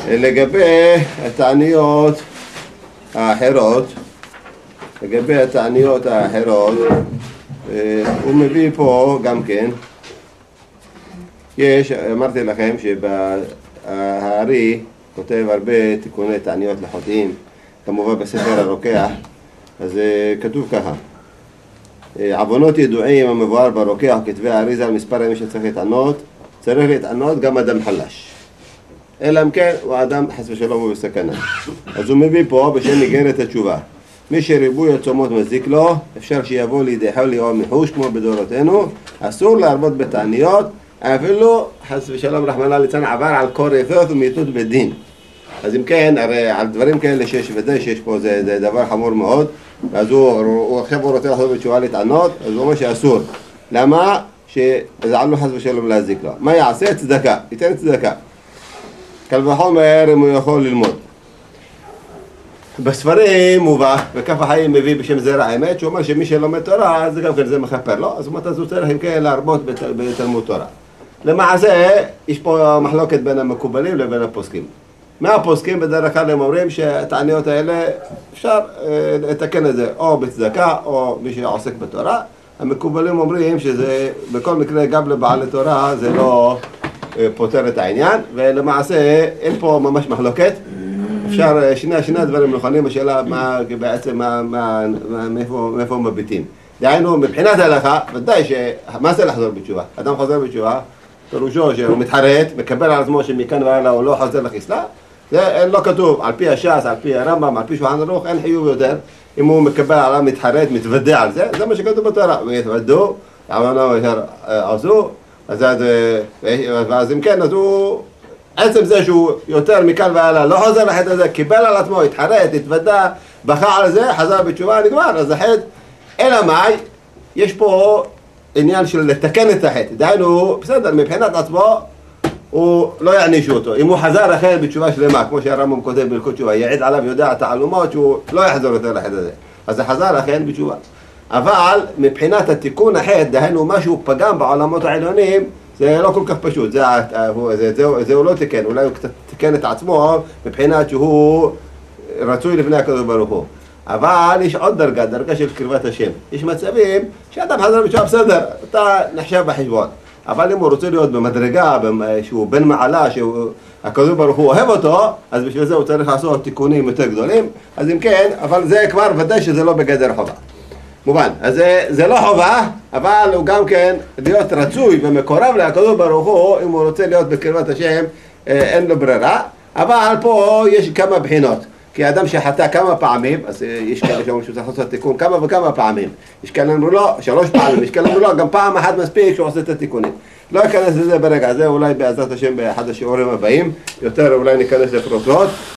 לגבי התעניות האחרות, הוא מביא פה גם כן, אמרתי לכם שבהארי כותב הרבה תיקוני תעניות לחוטאים, כמובן בספר הרוקח, אז כתוב ככה: עוונות ידועים המבואר ברוקח וכתבי האריזה על מספר הימים שצריך להתענות, צריך להתענות גם אדם חלש, אלא אם כן הוא אדם חס ושלום הוא בסכנה. אז הוא מביא פה בשם איגרת התשובה: מי שריבוי הצומות מזיק לו, אפשר שיבוא לידי חולי או מחוש כמו בדורותינו, אסור להרבות בתעניות, אפילו חס ושלום רחמנא ליצלן עבר על קורפות ומיתות בדין. אז אם כן, הרי על דברים כאלה שיש ודאי שיש פה זה דבר חמור מאוד, אז הוא עכשיו רוצה לחזור בתשובה להתענות, אז הוא אומר שאסור. למה? שזה עלול חס ושלום להזיק לו. מה יעשה? צדקה, ייתן צדקה. קל וחומר אם הוא יכול ללמוד. בספרים מובא, וכף החיים מביא בשם זרע האמת, שהוא אומר שמי שלומד תורה, זה גם כן זה מכפר לו, אז הוא אומר, אז הוא צריך אם כן להרבות בתלמוד תורה. למעשה, יש פה מחלוקת בין המקובלים לבין הפוסקים. מהפוסקים בדרך כלל הם אומרים שהתעניות האלה אפשר לתקן את זה או בצדקה או מי שעוסק בתורה. המקובלים אומרים שזה בכל מקרה גם לבעל התורה זה לא פותר את העניין, ולמעשה אין פה ממש מחלוקת. אפשר שני הדברים נכונים, השאלה בעצם מאיפה מביטים. דהיינו מבחינת ההלכה, ודאי שמה זה לחזור בתשובה? אדם חוזר בתשובה, פירושו שהוא מתחרט, מקבל על עצמו שמכאן והלאה הוא לא חוזר לחיסלה. זה לא כתוב, על פי הש"ס, על פי הרמב"ם, על פי שולחן ערוך, אין חיוב יותר. אם הוא מקבל עליו, מתחרט, מתוודע על זה, זה מה שכתוב בתורה. ויתוודו, עמנו יותר עשו, אז אם כן, אז הוא, עצם זה שהוא יותר מכאן והלאה, לא חוזר לחטא הזה, קיבל על עצמו, התחרט, התוודע, בכה על זה, חזר בתשובה, נגמר, אז החטא, אלא מאי, יש פה עניין של לתקן את החטא. דהיינו, בסדר, מבחינת עצמו, הוא לא יענישו אותו. אם הוא חזר אחר בתשובה שלמה, כמו שהרמב"ם כותב בהלכות תשובה, יעיד עליו יודע תעלומות שהוא לא יחזור יותר לחטא הזה. אז זה חזר אחר בתשובה. אבל מבחינת התיקון החטא, דהיינו משהו פגם בעולמות העליונים, זה לא כל כך פשוט. זה הוא לא תיקן, אולי הוא תיקן את עצמו מבחינת שהוא רצוי לפני הקדוש ברוך הוא. אבל יש עוד דרגה של קרבת השם. יש מצבים שאדם חזר בתשובה בסדר, אתה נחשב בחשבון. אבל אם הוא רוצה להיות במדרגה, שהוא בן מעלה, שהקדוש ברוך הוא אוהב אותו, אז בשביל זה הוא צריך לעשות תיקונים יותר גדולים. אז אם כן, אבל זה כבר ודאי שזה לא בגדר חובה. מובן, אז זה לא חובה, אבל הוא גם כן להיות רצוי ומקורב לקדוש ברוך הוא, אם הוא רוצה להיות בקרבת השם, אין לו ברירה. אבל פה יש כמה בחינות. כי האדם שחטא כמה פעמים, אז יש כאלה שאומרים שהוא צריך לעשות תיקון כמה וכמה פעמים. יש כאלה אמרו לו 3 פעמים, יש כאלה אמרו לו גם פעם אחת מספיק שהוא עושה את התיקונים. לא ניכנס לזה ברגע הזה, אולי בעזרת השם באחד השיעורים הבאים, יותר אולי ניכנס לפרוטות,